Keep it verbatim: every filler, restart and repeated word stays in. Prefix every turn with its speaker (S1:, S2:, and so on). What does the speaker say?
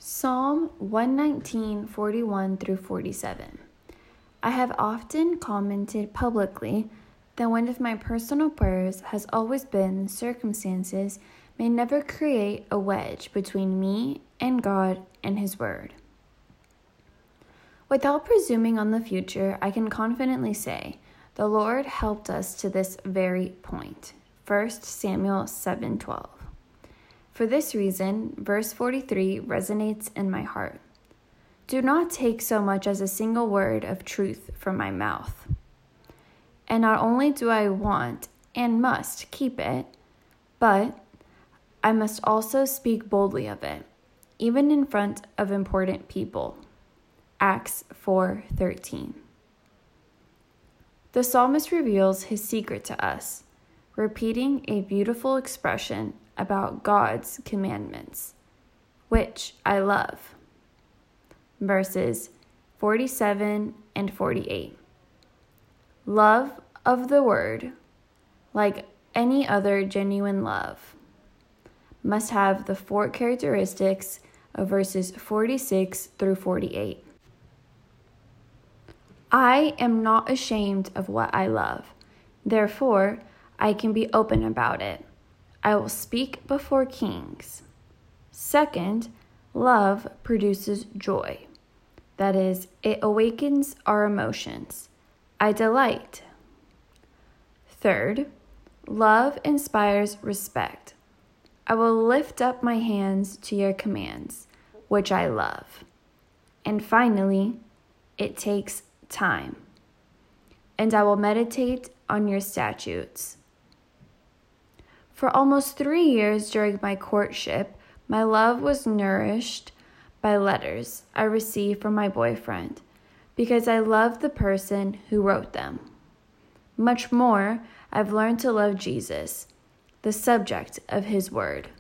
S1: Psalm one nineteen, forty-one through forty-seven. I have often commented publicly that one of my personal prayers has always been circumstances may never create a wedge between me and God and His Word. Without presuming on the future, I can confidently say the Lord helped us to this very point. First Samuel seven twelve. For this reason, verse forty-three resonates in my heart. Do not take so much as a single word of truth from my mouth. And not only do I want and must keep it, but I must also speak boldly of it, even in front of important people. Acts four thirteen. The psalmist reveals his secret to us, repeating a beautiful expression about God's commandments, which I love. Verses forty-seven and forty-eight. Love of the word, like any other genuine love, must have the four characteristics of verses forty-six through forty-eight. I am not ashamed of what I love. Therefore, I can be open about it. I will speak before kings. Second, love produces joy. That is, it awakens our emotions. I delight. Third, love inspires respect. I will lift up my hands to your commands, which I love. And finally, it takes time. And I will meditate on your statutes. For almost three years during my courtship, my love was nourished by letters I received from my boyfriend because I loved the person who wrote them. Much more, I've learned to love Jesus, the subject of His Word.